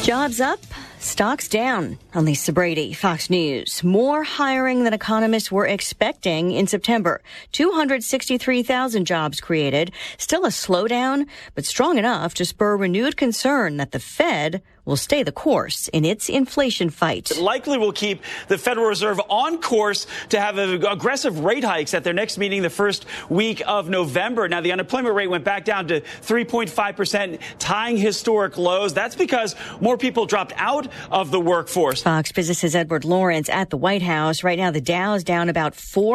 Jobs up, stocks down. I'm Lisa Brady, Fox News. More hiring than economists were expecting in September. 263,000 jobs created. Still a slowdown, but strong enough to spur renewed concern that the Fed will stay the course in its inflation fight. It likely will keep the Federal Reserve on course to have aggressive rate hikes at their next meeting the first week of November. Now, the unemployment rate went back down to 3.5%, tying historic lows. That's because more people dropped out of the workforce. Fox Business's Edward Lawrence at the White House. Right now, the Dow's down about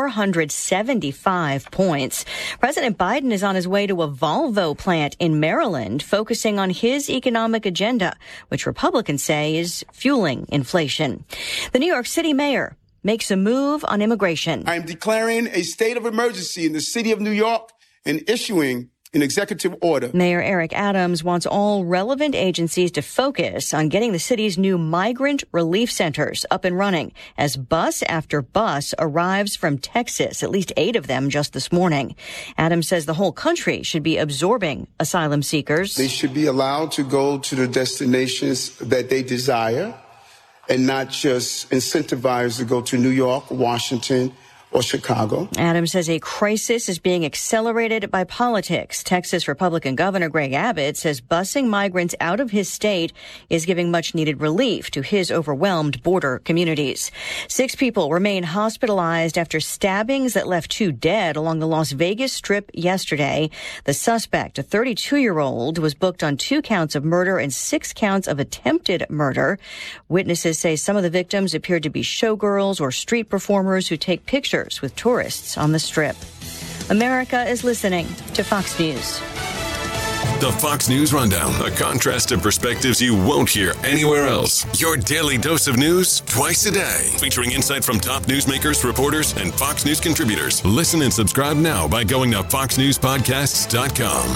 475 points. President Biden is on his way to a Volvo plant in Maryland, focusing on his economic agenda, which Republicans say is fueling inflation. The New York City mayor makes a move on immigration. I am declaring a state of emergency in the city of New York and issuing an executive order. Mayor Eric Adams wants all relevant agencies to focus on getting the city's new migrant relief centers up and running as bus after bus arrives from Texas, at least 8 of them just this morning. Adams says the whole country should be absorbing asylum seekers. They should be allowed to go to the destinations that they desire and not just incentivized to go to New York, Washington, or Chicago. Adams says a crisis is being accelerated by politics. Texas Republican Governor Greg Abbott says busing migrants out of his state is giving much-needed relief to his overwhelmed border communities. 6 people remain hospitalized after stabbings that left 2 dead along the Las Vegas Strip yesterday. The suspect, a 32-year-old, was booked on 2 counts of murder and 6 counts of attempted murder. Witnesses say some of the victims appeared to be showgirls or street performers who take pictures with tourists on the Strip. America is listening to Fox News. The Fox News Rundown, a contrast of perspectives you won't hear anywhere else. Your daily dose of news twice a day, featuring insight from top newsmakers, reporters, and Fox News contributors. Listen and subscribe now by going to foxnewspodcasts.com.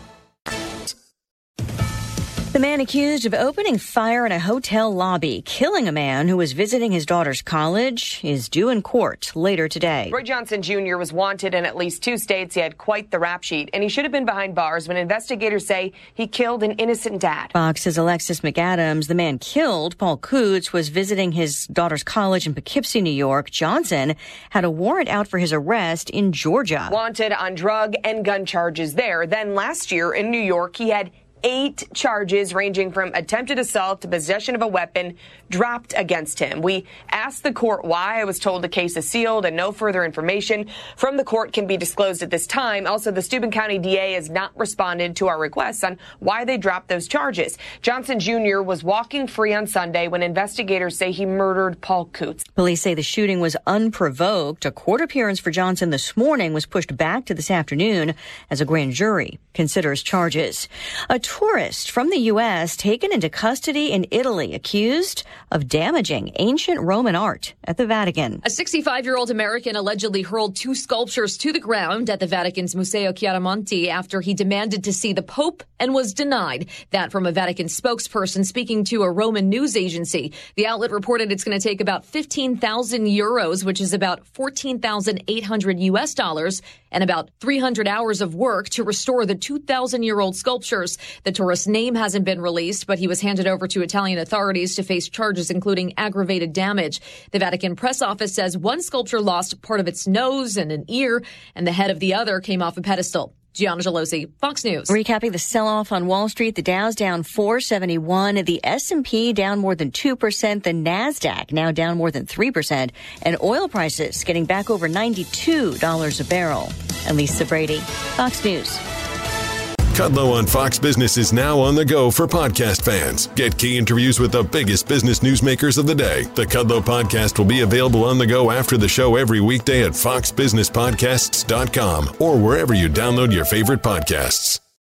The man accused of opening fire in a hotel lobby, killing a man who was visiting his daughter's college, is due in court later today. Roy Johnson Jr. was wanted in at least 2 states. He had quite the rap sheet, and he should have been behind bars when investigators say he killed an innocent dad. Fox's Alexis McAdams, the man killed, Paul Coots, was visiting his daughter's college in Poughkeepsie, New York. Johnson had a warrant out for his arrest in Georgia. Wanted on drug and gun charges there. Then last year in New York, he had 8 charges ranging from attempted assault to possession of a weapon dropped against him. We asked the court why. I was told the case is sealed and no further information from the court can be disclosed at this time. Also, the Steuben County DA has not responded to our requests on why they dropped those charges. Johnson Jr. was walking free on Sunday when investigators say he murdered Paul Coots. Police say the shooting was unprovoked. A court appearance for Johnson this morning was pushed back to this afternoon as a grand jury considers charges. A tourist from the U.S. taken into custody in Italy accused of damaging ancient Roman art at the Vatican. A 65-year-old American allegedly hurled 2 sculptures to the ground at the Vatican's Museo Chiaramonti after he demanded to see the Pope and was denied. That from a Vatican spokesperson speaking to a Roman news agency. The outlet reported it's going to take about 15,000 euros, which is about 14,800 U.S. dollars, and about 300 hours of work to restore the 2,000-year-old sculptures. The tourist's name hasn't been released, but he was handed over to Italian authorities to face charges including aggravated damage. The Vatican press office says one sculpture lost part of its nose and an ear, and the head of the other came off a pedestal. Gianna Gelosi, Fox News. Recapping the sell-off on Wall Street, the Dow's down 471, the S&P down more than 2%, the NASDAQ now down more than 3%, and oil prices getting back over $92 a barrel. And Lisa Brady, Fox News. Kudlow on Fox Business is now on the go for podcast fans. Get key interviews with the biggest business newsmakers of the day. The Kudlow podcast will be available on the go after the show every weekday at foxbusinesspodcasts.com or wherever you download your favorite podcasts.